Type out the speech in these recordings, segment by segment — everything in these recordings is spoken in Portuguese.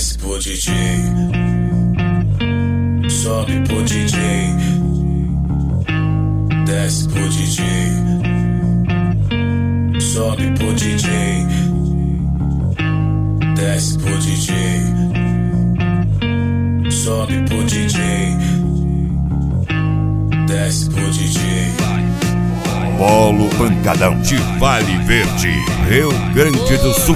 Desce pro DJ, sobe pro DJ. Desce pro DJ, sobe pro DJ. Desce pro DJ, sobe pro DJ. Desce pro DJ. Polo Pancadão de Vale Verde, Rio Grande do Sul.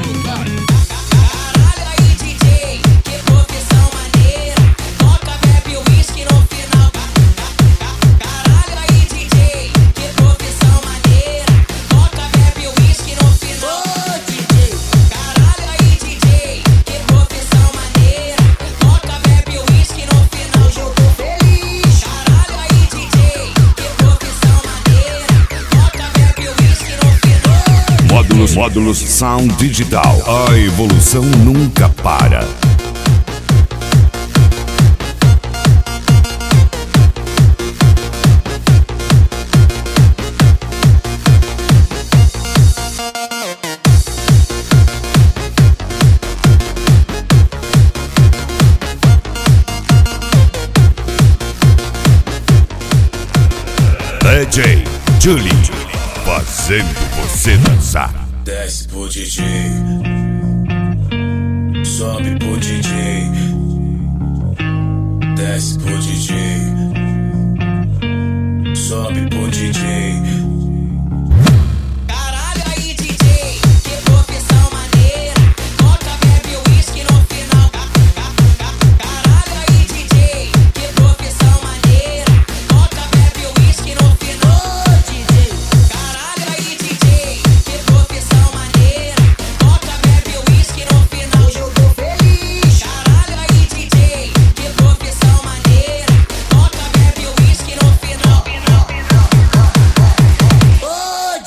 Módulos Sound Digital. A evolução nunca para. DJ Julie, fazendo você dançar. Desce pro DJ, sobe pro DJ.